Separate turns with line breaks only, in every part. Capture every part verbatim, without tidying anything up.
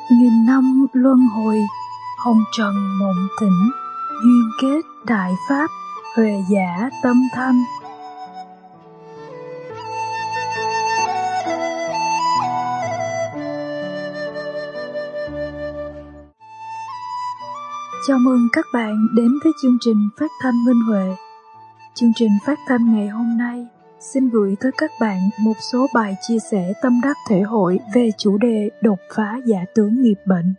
Nghìn năm luân hồi, hồng trần mộng tỉnh, duyên kết đại pháp, huệ giả tâm thanh. Chào mừng các bạn đến với chương trình phát thanh Minh Huệ. Chương trình phát thanh ngày hôm nay xin gửi tới các bạn một số bài chia sẻ tâm đắc thể hội về chủ đề đột phá giả tướng nghiệp bệnh.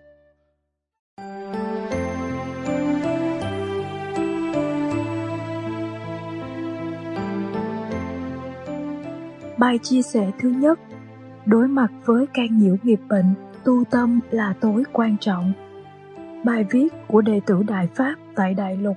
Bài chia sẻ thứ nhất: đối mặt với can nhiễu nghiệp bệnh, tu tâm là tối quan trọng. Bài viết của đệ tử Đại Pháp tại Đại Lục.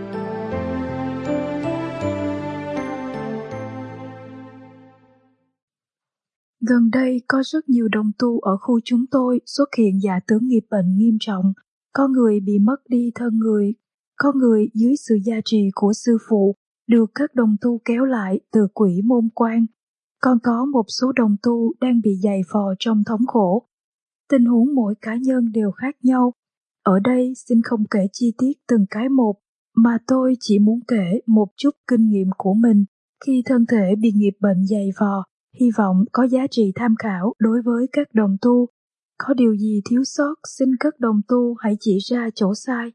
Gần đây có rất nhiều đồng tu ở khu chúng tôi xuất hiện giả tướng nghiệp bệnh nghiêm trọng. Có người bị mất đi thân người, có người dưới sự gia trì của sư phụ được các đồng tu kéo lại từ quỷ môn quan. Còn có một số đồng tu đang bị giày vò trong thống khổ. Tình huống mỗi cá nhân đều khác nhau. Ở đây xin không kể chi tiết từng cái một, mà tôi chỉ muốn kể một chút kinh nghiệm của mình khi thân thể bị nghiệp bệnh giày vò, hy vọng có giá trị tham khảo đối với các đồng tu. Có điều gì thiếu sót xin các đồng tu hãy chỉ ra chỗ sai.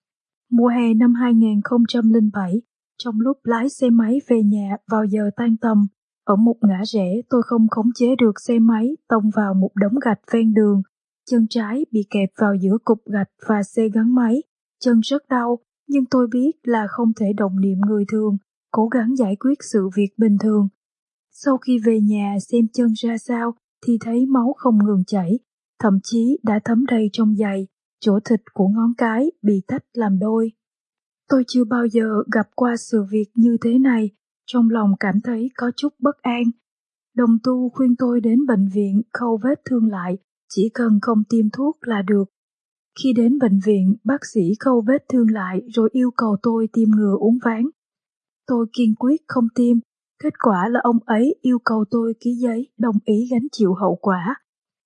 Mùa hè năm hai không không bảy, trong lúc lái xe máy về nhà vào giờ tan tầm, ở một ngã rẽ tôi không khống chế được xe máy tông vào một đống gạch ven đường. Chân trái bị kẹp vào giữa cục gạch và xe gắn máy. Chân rất đau, nhưng tôi biết là không thể động niệm người thường, cố gắng giải quyết sự việc bình thường. Sau khi về nhà xem chân ra sao thì thấy máu không ngừng chảy, thậm chí đã thấm đầy trong giày, chỗ thịt của ngón cái bị tách làm đôi. Tôi chưa bao giờ gặp qua sự việc như thế này, trong lòng cảm thấy có chút bất an. Đồng tu khuyên tôi đến bệnh viện khâu vết thương lại, chỉ cần không tiêm thuốc là được. Khi đến bệnh viện, bác sĩ khâu vết thương lại rồi yêu cầu tôi tiêm ngừa uốn ván. Tôi kiên quyết không tiêm, kết quả là ông ấy yêu cầu tôi ký giấy đồng ý gánh chịu hậu quả.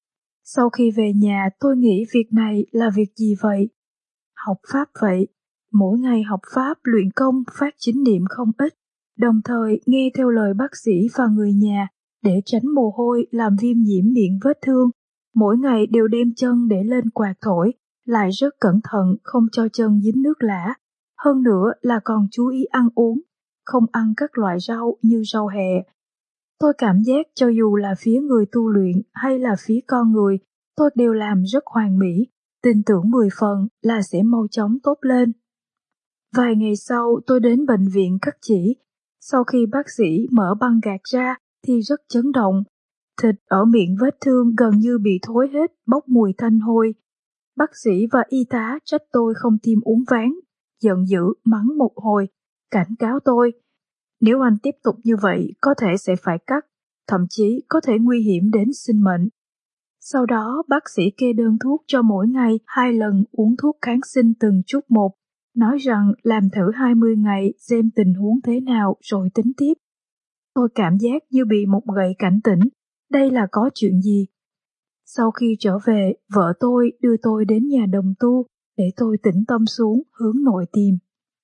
Sau khi về nhà tôi nghĩ việc này là việc gì vậy? Học Pháp vậy. Mỗi ngày học Pháp luyện công phát chính niệm không ít, đồng thời nghe theo lời bác sĩ và người nhà để tránh mồ hôi làm viêm nhiễm miệng vết thương. Mỗi ngày đều đem chân để lên quạt thổi, lại rất cẩn thận không cho chân dính nước lã. Hơn nữa là còn chú ý ăn uống, không ăn các loại rau như rau hẹ. Tôi cảm giác cho dù là phía người tu luyện hay là phía con người, tôi đều làm rất hoàn mỹ, tin tưởng mười phần là sẽ mau chóng tốt lên. Vài ngày sau tôi đến bệnh viện cắt chỉ. Sau khi bác sĩ mở băng gạc ra thì rất chấn động. Thịt ở miệng vết thương gần như bị thối hết, bốc mùi tanh hôi. Bác sĩ và y tá trách tôi không tiêm uốn ván, giận dữ mắng một hồi, cảnh cáo tôi. Nếu anh tiếp tục như vậy có thể sẽ phải cắt, thậm chí có thể nguy hiểm đến sinh mệnh. Sau đó bác sĩ kê đơn thuốc cho mỗi ngày hai lần uống thuốc kháng sinh từng chút một, nói rằng làm thử hai mươi ngày xem tình huống thế nào rồi tính tiếp. Tôi cảm giác như bị một gậy cảnh tỉnh, đây là có chuyện gì? Sau khi trở về, vợ tôi đưa tôi đến nhà đồng tu để tôi tĩnh tâm xuống hướng nội tìm.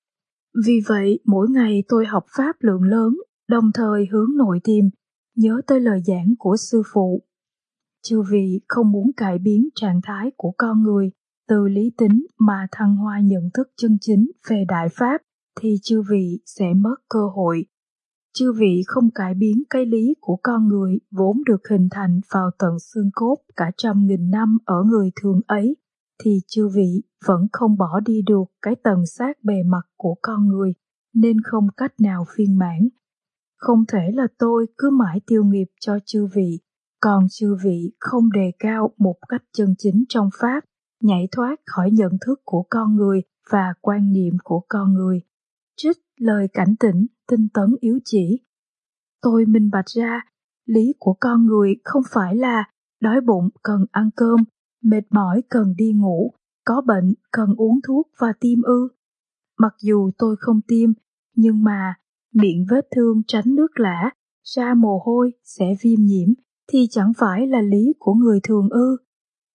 Vì vậy, mỗi ngày tôi học Pháp lượng lớn, đồng thời hướng nội tìm, nhớ tới lời giảng của sư phụ. Chư vị không muốn cải biến trạng thái của con người từ lý tính mà thăng hoa nhận thức chân chính về Đại Pháp thì chư vị sẽ mất cơ hội. Chư vị không cải biến cái lý của con người vốn được hình thành vào tận xương cốt cả trăm nghìn năm ở người thường ấy, thì chư vị vẫn không bỏ đi được cái tầng xác bề mặt của con người, nên không cách nào viên mãn. Không thể là tôi cứ mãi tiêu nghiệp cho chư vị, còn chư vị không đề cao một cách chân chính trong Pháp, nhảy thoát khỏi nhận thức của con người và quan niệm của con người. Trích lời cảnh tỉnh, tinh tấn yếu chỉ. Tôi minh bạch ra, lý của con người không phải là đói bụng cần ăn cơm, mệt mỏi cần đi ngủ, có bệnh cần uống thuốc và tiêm ư. Mặc dù tôi không tiêm, nhưng mà miệng vết thương tránh nước lã, ra mồ hôi sẽ viêm nhiễm, thì chẳng phải là lý của người thường ư.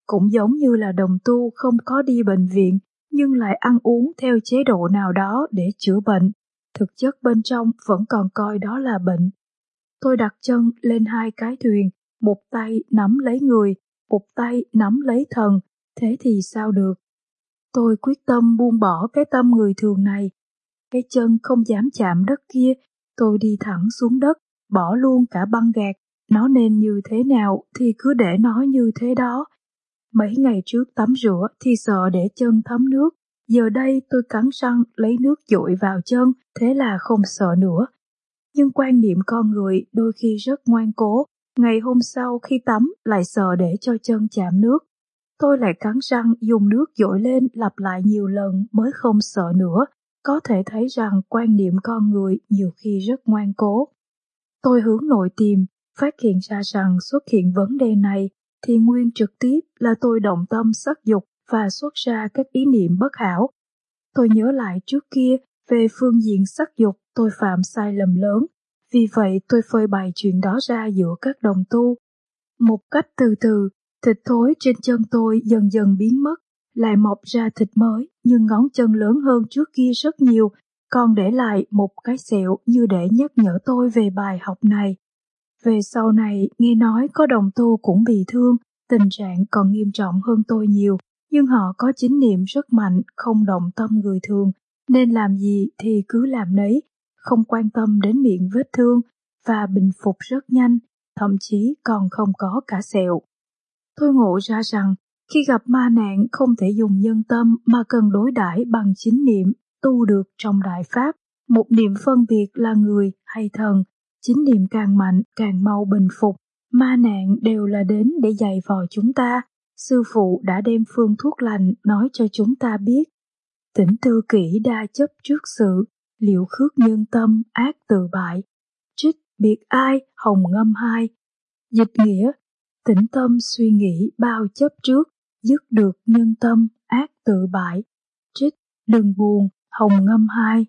cũng giống như là đồng tu không có đi bệnh viện nhưng lại ăn uống theo chế độ nào đó để chữa bệnh. Thực chất bên trong vẫn còn coi đó là bệnh. Tôi đặt chân lên hai cái thuyền, một tay nắm lấy người, một tay nắm lấy thần, thế thì sao được? Tôi quyết tâm buông bỏ cái tâm người thường này. Cái chân không dám chạm đất kia, tôi đi thẳng xuống đất, bỏ luôn cả băng gạc. Nó nên như thế nào thì cứ để nó như thế đó. Mấy ngày trước tắm rửa thì sợ để chân thấm nước, giờ đây tôi cắn răng lấy nước dội vào chân, thế là không sợ nữa. Nhưng quan niệm con người đôi khi rất ngoan cố, ngày hôm sau khi tắm lại sợ để cho chân chạm nước. Tôi lại cắn răng dùng nước dội lên lặp lại nhiều lần mới không sợ nữa. Có thể thấy rằng quan niệm con người nhiều khi rất ngoan cố. Tôi hướng nội tìm, phát hiện ra rằng xuất hiện vấn đề này thì nguyên trực tiếp là tôi động tâm sắc dục và xuất ra các ý niệm bất hảo. Tôi nhớ lại trước kia về phương diện sắc dục tôi phạm sai lầm lớn, vì vậy tôi phơi bày chuyện đó ra giữa các đồng tu. Một cách từ từ, thịt thối trên chân tôi dần dần biến mất, lại mọc ra thịt mới nhưng ngón chân lớn hơn trước kia rất nhiều, còn để lại một cái sẹo như để nhắc nhở tôi về bài học này. Về sau này, nghe nói có đồng tu cũng bị thương, tình trạng còn nghiêm trọng hơn tôi nhiều, nhưng họ có chính niệm rất mạnh, không động tâm người thường, nên làm gì thì cứ làm nấy, không quan tâm đến miệng vết thương, và bình phục rất nhanh, thậm chí còn không có cả sẹo. Tôi ngộ ra rằng, khi gặp ma nạn không thể dùng nhân tâm mà cần đối đãi bằng chính niệm, tu được trong Đại Pháp, một niệm phân biệt là người hay thần, chính niệm càng mạnh càng mau bình phục, ma nạn đều là đến để dày vò chúng ta. Sư phụ đã đem phương thuốc lành nói cho chúng ta biết. Tỉnh tư kỹ đa chấp trước sự, liệu khước nhân tâm ác tự bại. Trích biệt ai hồng ngâm hai. Dịch nghĩa, tĩnh tâm suy nghĩ bao chấp trước, dứt được nhân tâm ác tự bại. Trích đừng buồn hồng ngâm hai.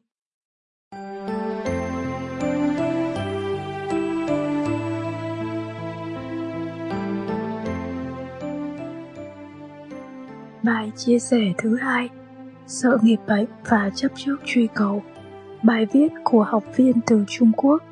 Bài chia sẻ thứ hai, sợ nghiệp bệnh và chấp trước truy cầu. Bài viết của học viên từ Trung Quốc.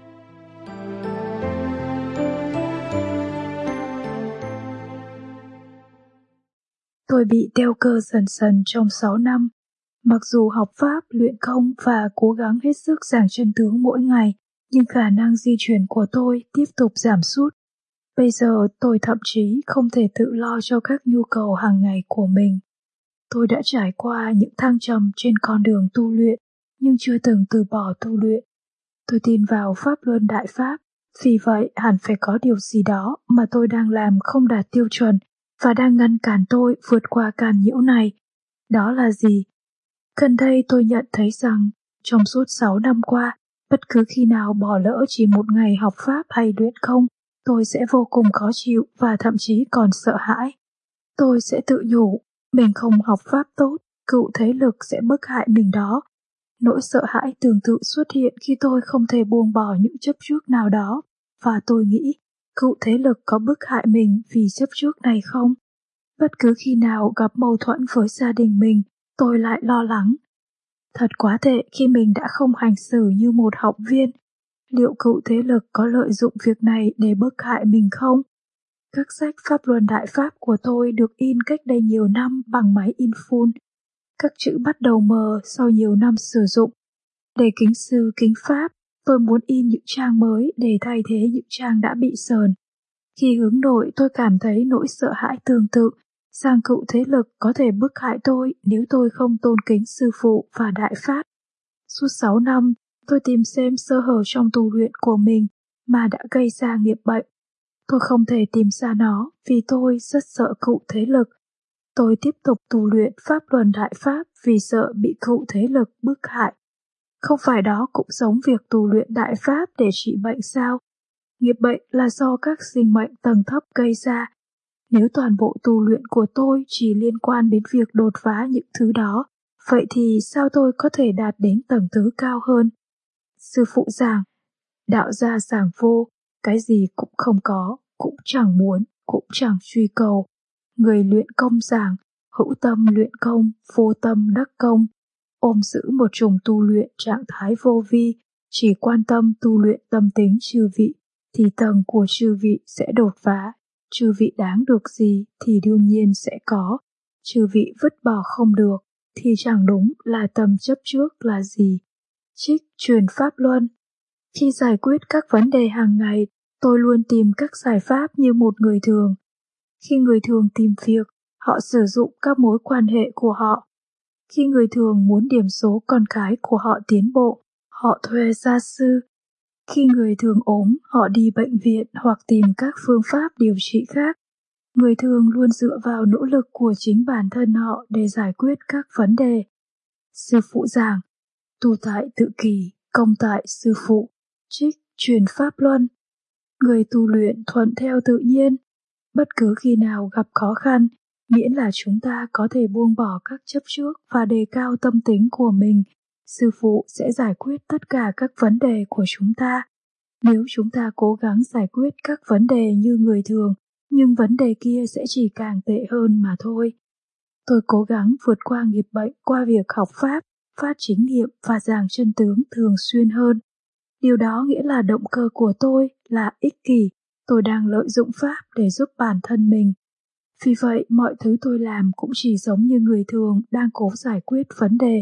Tôi bị teo cơ dần dần trong sáu năm. Mặc dù học pháp, luyện công và cố gắng hết sức giảng chân tướng mỗi ngày, nhưng khả năng di chuyển của tôi tiếp tục giảm sút. Bây giờ tôi thậm chí không thể tự lo cho các nhu cầu hàng ngày của mình. Tôi đã trải qua những thăng trầm trên con đường tu luyện, nhưng chưa từng từ bỏ tu luyện. Tôi tin vào Pháp Luân Đại Pháp, vì vậy hẳn phải có điều gì đó mà tôi đang làm không đạt tiêu chuẩn và đang ngăn cản tôi vượt qua cản nhiễu này. Đó là gì? Gần đây tôi nhận thấy rằng, trong suốt sáu năm qua, bất cứ khi nào bỏ lỡ chỉ một ngày học Pháp hay luyện công, tôi sẽ vô cùng khó chịu và thậm chí còn sợ hãi. Tôi sẽ tự nhủ, mình không học Pháp tốt, cựu thế lực sẽ bức hại mình đó. Nỗi sợ hãi tương tự xuất hiện khi tôi không thể buông bỏ những chấp trước nào đó, và tôi nghĩ, cựu thế lực có bức hại mình vì chấp trước này không? Bất cứ khi nào gặp mâu thuẫn với gia đình mình, tôi lại lo lắng. Thật quá tệ khi mình đã không hành xử như một học viên. Liệu cựu thế lực có lợi dụng việc này để bức hại mình không? Các sách Pháp Luân Đại Pháp của tôi được in cách đây nhiều năm bằng máy in full. Các chữ bắt đầu mờ sau nhiều năm sử dụng. Để kính sư kính Pháp, tôi muốn in những trang mới để thay thế những trang đã bị sờn. Khi hướng nội tôi cảm thấy nỗi sợ hãi tương tự, rằng cựu thế lực có thể bức hại tôi nếu tôi không tôn kính sư phụ và Đại Pháp. Suốt sáu năm, tôi tìm xem sơ hở trong tu luyện của mình mà đã gây ra nghiệp bệnh. Tôi không thể tìm ra nó vì tôi rất sợ cựu thế lực. Tôi tiếp tục tu luyện Pháp Luân Đại Pháp vì sợ bị cựu thế lực bức hại. Không phải đó cũng giống việc tu luyện Đại Pháp để trị bệnh sao? Nghiệp bệnh là do các sinh mệnh tầng thấp gây ra. Nếu toàn bộ tu luyện của tôi chỉ liên quan đến việc đột phá những thứ đó, vậy thì sao tôi có thể đạt đến tầng thứ cao hơn? Sư phụ giảng, đạo gia giảng vô, cái gì cũng không có, cũng chẳng muốn, cũng chẳng truy cầu. người luyện công giảng, hữu tâm luyện công, vô tâm đắc công. Ôm giữ một chủng tu luyện trạng thái vô vi, chỉ quan tâm tu luyện tâm tính chư vị, thì tầng của chư vị sẽ đột phá. Chư vị đáng được gì thì đương nhiên sẽ có. Chư vị vứt bỏ không được thì chẳng đúng là tâm chấp trước là gì. Trích truyền pháp luân. Khi giải quyết các vấn đề hàng ngày, tôi luôn tìm các giải pháp như một người thường. Khi người thường tìm việc, họ sử dụng các mối quan hệ của họ. Khi người thường muốn điểm số con cái của họ tiến bộ, họ thuê gia sư. Khi người thường ốm, họ đi bệnh viện hoặc tìm các phương pháp điều trị khác. Người thường luôn dựa vào nỗ lực của chính bản thân họ để giải quyết các vấn đề. Sư phụ giảng, tu tại tự kỷ, công tại sư phụ, trích truyền pháp luân. Người tu luyện thuận theo tự nhiên. Bất cứ khi nào gặp khó khăn, miễn là chúng ta có thể buông bỏ các chấp trước và đề cao tâm tính của mình, sư phụ sẽ giải quyết tất cả các vấn đề của chúng ta. Nếu chúng ta cố gắng giải quyết các vấn đề như người thường, nhưng vấn đề kia sẽ chỉ càng tệ hơn mà thôi. Tôi cố gắng vượt qua nghiệp bệnh qua việc học Pháp, phát chính niệm và giảng chân tướng thường xuyên hơn. Điều đó nghĩa là động cơ của tôi là ích kỷ, tôi đang lợi dụng Pháp để giúp bản thân mình. Vì vậy, mọi thứ tôi làm cũng chỉ giống như người thường đang cố giải quyết vấn đề.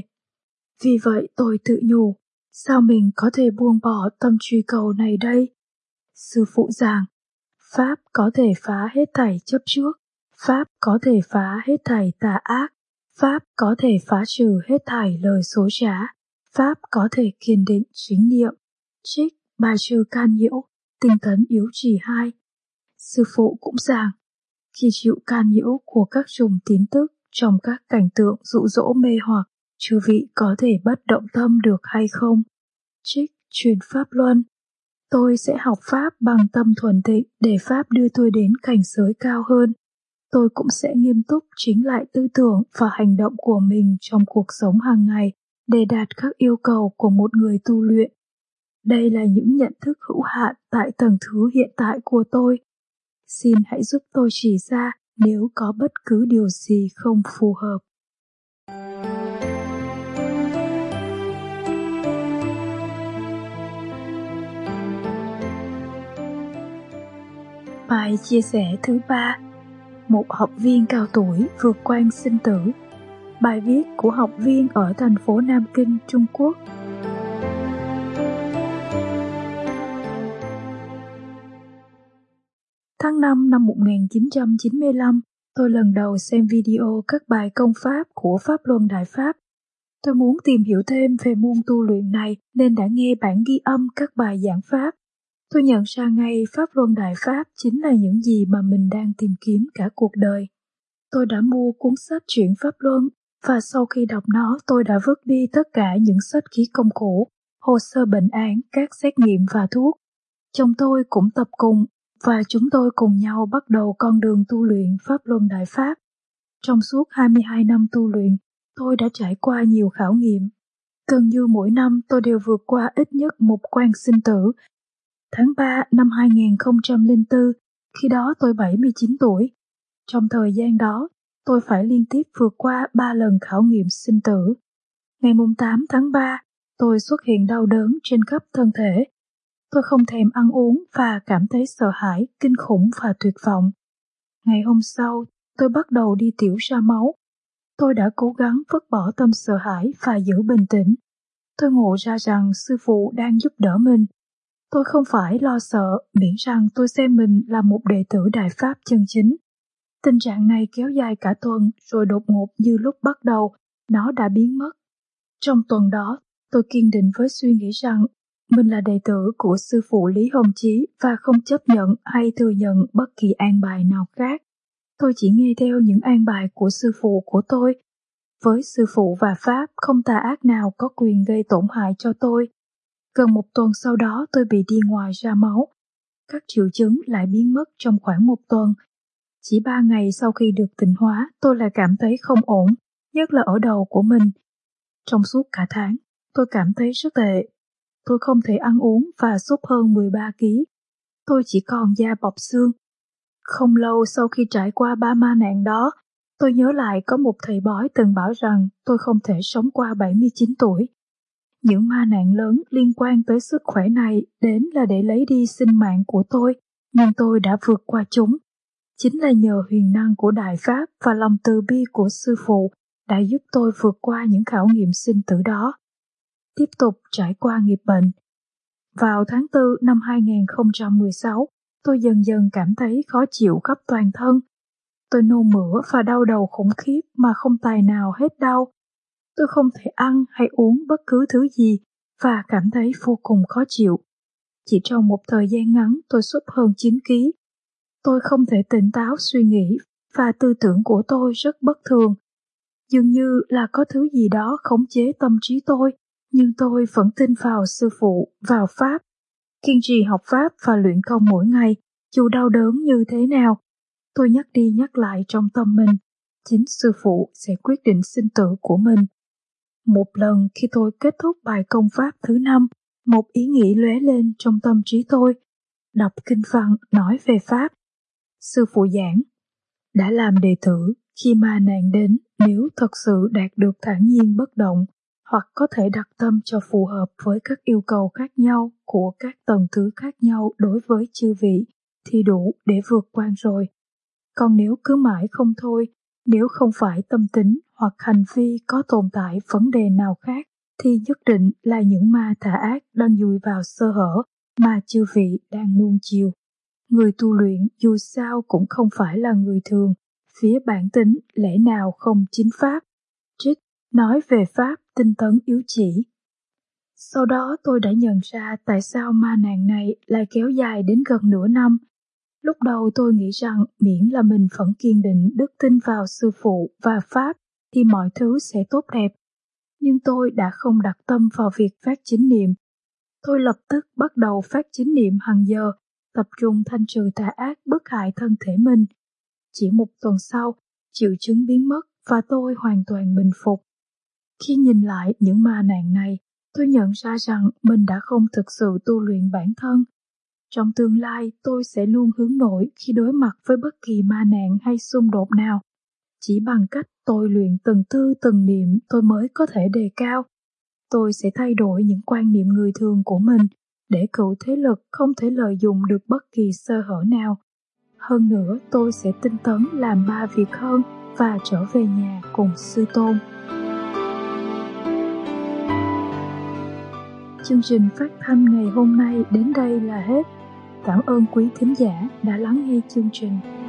Vì vậy, tôi tự nhủ, sao mình có thể buông bỏ tâm truy cầu này đây? Sư phụ giảng, Pháp có thể phá hết thảy chấp trước, Pháp có thể phá hết thảy tà ác, Pháp có thể phá trừ hết thảy lời dối trá, Pháp có thể kiên định chính niệm. Trích bài trừ can nhiễu, tinh tấn yếu trì hai. Sư phụ cũng giảng, khi chịu can nhiễu của các chủng tín tức trong các cảnh tượng dụ dỗ mê hoặc, chư vị có thể bất động tâm được hay không? Trích truyền pháp luân. Tôi sẽ học Pháp bằng tâm thuần tịnh để Pháp đưa tôi đến cảnh giới cao hơn. Tôi cũng sẽ nghiêm túc chính lại tư tưởng và hành động của mình trong cuộc sống hàng ngày để đạt các yêu cầu của một người tu luyện. Đây là những nhận thức hữu hạn tại tầng thứ hiện tại của tôi. Xin hãy giúp tôi chỉ ra nếu có bất cứ điều gì không phù hợp. Bài chia sẻ thứ ba. Một học viên cao tuổi vượt qua sinh tử. Bài viết của học viên ở thành phố Nam Kinh, Trung Quốc. Tháng năm năm một nghìn chín trăm chín mươi lăm, tôi lần đầu xem video các bài công pháp của Pháp Luân Đại Pháp. Tôi muốn tìm hiểu thêm về môn tu luyện này nên đã nghe bản ghi âm các bài giảng Pháp. Tôi nhận ra ngay Pháp Luân Đại Pháp chính là những gì mà mình đang tìm kiếm cả cuộc đời. Tôi đã mua cuốn sách Chuyển Pháp Luân và sau khi đọc nó tôi đã vứt đi tất cả những sách ký công cụ, hồ sơ bệnh án, các xét nghiệm và thuốc. Chồng tôi cũng tập cùng và chúng tôi cùng nhau bắt đầu con đường tu luyện Pháp Luân Đại Pháp. Trong suốt hai mươi hai năm tu luyện, tôi đã trải qua nhiều khảo nghiệm. Gần như mỗi năm tôi đều vượt qua ít nhất một quan sinh tử. Tháng ba năm hai nghìn không trăm lẻ bốn, khi đó tôi bảy mươi chín tuổi. Trong thời gian đó, tôi phải liên tiếp vượt qua ba lần khảo nghiệm sinh tử. Ngày tám tháng ba, tôi xuất hiện đau đớn trên khắp thân thể. Tôi không thèm ăn uống và cảm thấy sợ hãi, kinh khủng và tuyệt vọng. Ngày hôm sau, tôi bắt đầu đi tiểu ra máu. Tôi đã cố gắng vứt bỏ tâm sợ hãi và giữ bình tĩnh. Tôi ngộ ra rằng sư phụ đang giúp đỡ mình. Tôi không phải lo sợ, miễn rằng tôi xem mình là một đệ tử Đại Pháp chân chính. Tình trạng này kéo dài cả tuần, rồi đột ngột như lúc bắt đầu, nó đã biến mất. Trong tuần đó, tôi kiên định với suy nghĩ rằng mình là đệ tử của sư phụ Lý Hồng Chí và không chấp nhận hay thừa nhận bất kỳ an bài nào khác. Tôi chỉ nghe theo những an bài của sư phụ của tôi. Với sư phụ và Pháp, không tà ác nào có quyền gây tổn hại cho tôi. Gần một tuần sau đó tôi bị đi ngoài ra máu. Các triệu chứng lại biến mất trong khoảng một tuần. Chỉ ba ngày sau khi được tịnh hóa, tôi lại cảm thấy không ổn, nhất là ở đầu của mình. Trong suốt cả tháng, tôi cảm thấy rất tệ. Tôi không thể ăn uống và sút hơn mười ba ki lô gam. Tôi chỉ còn da bọc xương. Không lâu sau khi trải qua ba ma nạn đó, tôi nhớ lại có một thầy bói từng bảo rằng tôi không thể sống qua bảy mươi chín tuổi. Những ma nạn lớn liên quan tới sức khỏe này đến là để lấy đi sinh mạng của tôi, nhưng tôi đã vượt qua chúng. Chính là nhờ huyền năng của Đại Pháp và lòng từ bi của Sư Phụ đã giúp tôi vượt qua những khảo nghiệm sinh tử đó. Tiếp tục trải qua nghiệp bệnh. Vào tháng tư năm hai nghìn không trăm mười sáu, tôi dần dần cảm thấy khó chịu khắp toàn thân. Tôi nôn mửa và đau đầu khủng khiếp mà không tài nào hết đau. Tôi không thể ăn hay uống bất cứ thứ gì và cảm thấy vô cùng khó chịu. Chỉ trong một thời gian ngắn tôi sút hơn chín ki lô gam. Tôi không thể tỉnh táo suy nghĩ và tư tưởng của tôi rất bất thường. Dường như là có thứ gì đó khống chế tâm trí tôi, nhưng tôi vẫn tin vào Sư Phụ, vào Pháp. Kiên trì học Pháp và luyện công mỗi ngày, dù đau đớn như thế nào. Tôi nhắc đi nhắc lại trong tâm mình, chính Sư Phụ sẽ quyết định sinh tử của mình. Một lần khi tôi kết thúc bài công pháp thứ năm, một ý nghĩ lóe lên trong tâm trí tôi. Đọc kinh văn nói về Pháp. Sư Phụ giảng, đã làm đệ tử, khi ma nạn đến, nếu thật sự đạt được thản nhiên bất động, hoặc có thể đặt tâm cho phù hợp với các yêu cầu khác nhau của các tầng thứ khác nhau đối với chư vị, thì đủ để vượt qua rồi. Còn nếu cứ mãi không thôi, nếu không phải tâm tính hoặc hành vi có tồn tại vấn đề nào khác, thì nhất định là những ma tà ác đang dùi vào sơ hở mà chư vị đang nuông chiều. Người tu luyện dù sao cũng không phải là người thường, phía bản tính lẽ nào không chính pháp. Trích nói về Pháp tinh tấn yếu chỉ. Sau đó tôi đã nhận ra tại sao ma nạn này lại kéo dài đến gần nửa năm. Lúc đầu tôi nghĩ rằng miễn là mình vẫn kiên định đức tin vào Sư Phụ và Pháp thì mọi thứ sẽ tốt đẹp. Nhưng tôi đã không đặt tâm vào việc phát chính niệm. Tôi lập tức bắt đầu phát chính niệm hàng giờ, tập trung thanh trừ tà ác bức hại thân thể mình. Chỉ một tuần sau, triệu chứng biến mất và tôi hoàn toàn bình phục. Khi nhìn lại những ma nạn này, tôi nhận ra rằng mình đã không thực sự tu luyện bản thân. Trong tương lai, tôi sẽ luôn hướng nội khi đối mặt với bất kỳ ma nạn hay xung đột nào. Chỉ bằng cách tôi luyện từng tư từng niệm tôi mới có thể đề cao. Tôi sẽ thay đổi những quan niệm người thường của mình để cựu thế lực không thể lợi dụng được bất kỳ sơ hở nào. Hơn nữa, tôi sẽ tinh tấn làm ba việc hơn và trở về nhà cùng Sư Tôn. Chương trình phát thanh ngày hôm nay đến đây là hết. Cảm ơn quý thính giả đã lắng nghe chương trình.